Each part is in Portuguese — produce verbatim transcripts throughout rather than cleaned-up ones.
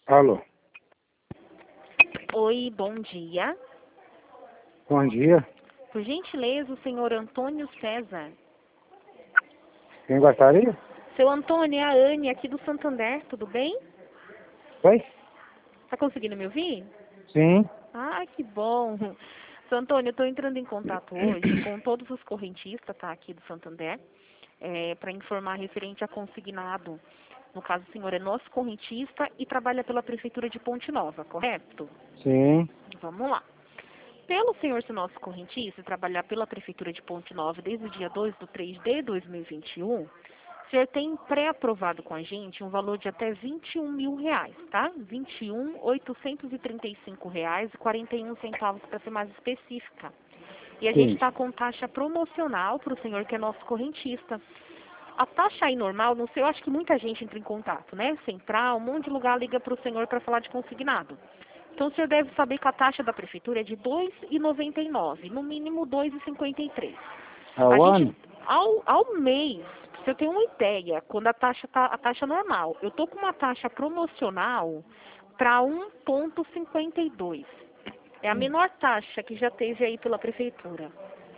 Alô, Oi, bom dia. bom dia. Por gentileza, o senhor Antônio César. Quem gostaria? Seu Antônio, é a Anne aqui do Santander, tudo bem? Oi? Tá conseguindo me ouvir? Sim, Ah, que bom. Seu Antônio, eu estou entrando em contato hoje com todos os correntistas, tá, aqui do Santander, é, para informar referente a consignado. No caso, o senhor é nosso correntista e trabalha pela Prefeitura de Ponte Nova, correto? sim, Vamos lá. Pelo senhor ser nosso correntista e trabalhar pela Prefeitura de Ponte Nova desde o dia dois de três de dois mil e vinte e um, o senhor tem pré-aprovado com a gente um valor de até vinte e um mil reais, tá? vinte e um mil oitocentos e trinta e cinco reais e quarenta e um centavos para ser mais específica. E a gente sim. está com taxa promocional para o senhor que é nosso correntista. A taxa aí normal, não sei, eu acho que muita gente entra em contato, né? Central, um monte de lugar liga para o senhor para falar de consignado. Então o senhor deve saber que a taxa da prefeitura é de dois reais e noventa e nove centavos, no mínimo dois reais e cinquenta e três centavos. Ao A ano? gente, ao, ao mês, pra você ter uma ideia, quando a taxa tá a taxa normal, eu tô com uma taxa promocional para um vírgula cinquenta e dois. É a menor taxa que já teve aí pela prefeitura.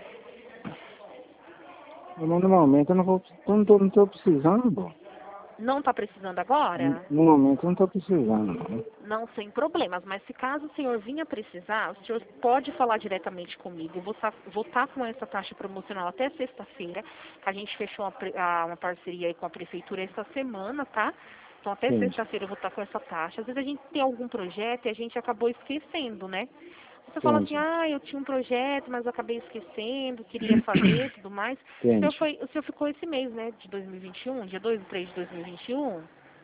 No momento eu não vou, eu não tô, não tô precisando, bom. Não está precisando agora? No momento eu não tô precisando, não. Não, sem problemas, mas se caso o senhor vinha precisar, o senhor pode falar diretamente comigo. Eu vou estar vou tá com essa taxa promocional até sexta-feira, que a gente fechou uma, pre- a- uma parceria aí com a prefeitura essa semana, tá? Então até Sim, sexta-feira eu vou estar com essa taxa. Às vezes a gente tem algum projeto e a gente acabou esquecendo, né? Você fala assim, entendi, ah, eu tinha um projeto, mas eu acabei esquecendo, queria fazer e tudo mais. O senhor, entendi. foi, o senhor ficou esse mês, né, de dois mil e vinte e um, dia dois de três de dois mil e vinte e um?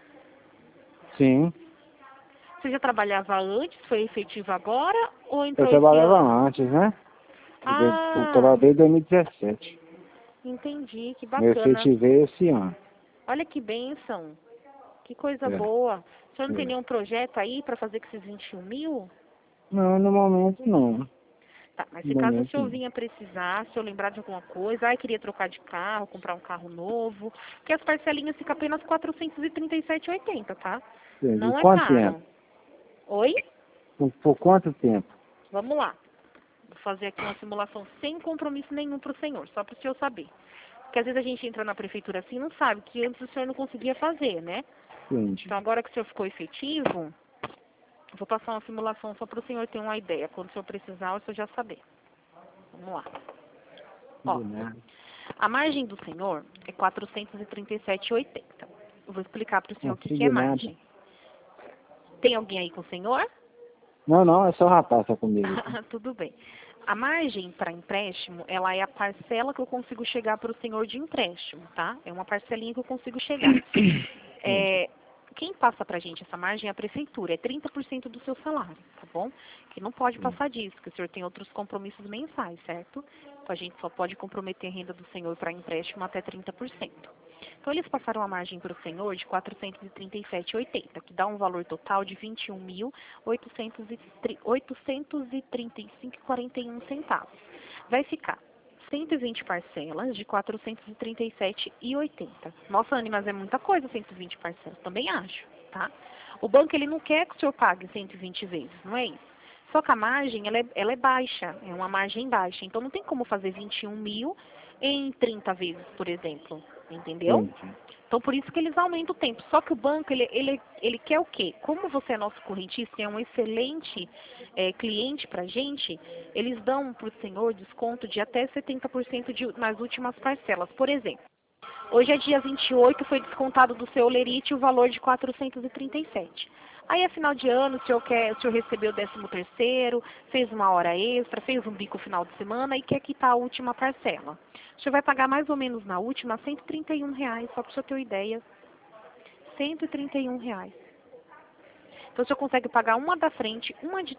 Sim, Você já trabalhava antes, foi efetivo agora ou eu entrou esse trabalhava ano? antes, né? Eu de- eu Ah, trabalhei em dois mil e dezessete. entendi, que Eu bacana. efetivei esse ano. Olha que bênção, que coisa É, boa. O senhor não tem é. nenhum projeto aí para fazer com esses vinte e um mil? Não, no momento não. Tá, mas se No caso o momento senhor não. vinha precisar, se eu lembrar de alguma coisa, ai, queria trocar de carro, comprar um carro novo, que as parcelinhas ficam apenas quatrocentos e trinta e sete reais e oitenta centavos, tá? Entendi. Não é Quanto tempo? caro. Oi? Por, por quanto tempo? Vamos lá. Vou fazer aqui uma simulação sem compromisso nenhum para o senhor, só para o senhor saber. Porque às vezes a gente entra na prefeitura assim e não sabe, que antes o senhor não conseguia fazer, né? Entendi. Então agora que o senhor ficou efetivo, vou passar uma simulação só para o senhor ter uma ideia. Quando o senhor precisar, o senhor já saber. Vamos lá. Ó, De nada. a margem do senhor é quatrocentos e trinta e sete reais e oitenta centavos. Eu vou explicar para o senhor Não o que, que é consigo nada. margem. Tem alguém aí com o senhor? Não, não, é só o rapaz tá comigo aqui. Tudo bem. A margem para empréstimo, ela é a parcela que eu consigo chegar para o senhor de empréstimo, tá? É uma parcelinha que eu consigo chegar. Entendi. É, quem passa para a gente essa margem é a prefeitura, é trinta por cento do seu salário, tá bom? Que não pode Sim. passar disso, porque o senhor tem outros compromissos mensais, certo? Então a gente só pode comprometer a renda do senhor para empréstimo até trinta por cento. Então eles passaram a margem para o senhor de quatrocentos e trinta e sete reais e oitenta centavos, que dá um valor total de vinte e um mil oitocentos e trinta e cinco reais e quarenta e um centavos. Vai ficar cento e vinte parcelas de quatrocentos e trinta e sete reais e oitenta centavos. Nossa, Anny, mas é muita coisa cento e vinte parcelas, também acho, tá? O banco ele não quer que o senhor pague cento e vinte vezes, não é isso? Só que a margem, ela é, ela é baixa, é uma margem baixa. Então, não tem como fazer vinte e um mil em trinta vezes, por exemplo. Entendeu? Entendi. Então, por isso que eles aumentam o tempo. Só que o banco, ele, ele, ele quer o quê? Como você é nosso correntista e é um excelente é, cliente para a gente, eles dão para o senhor desconto de até setenta por cento de, nas últimas parcelas. Por exemplo, hoje é dia vinte e oito, foi descontado do seu Olerite o valor de quatrocentos e trinta e sete. Aí, é final de ano, o senhor, quer, o senhor recebeu o décimo terceiro, fez uma hora extra, fez um bico final de semana e quer quitar a última parcela. O senhor vai pagar mais ou menos na última cento e trinta e um reais, só para o senhor ter uma ideia. cento e trinta e um reais. Então, o senhor consegue pagar uma da frente, uma de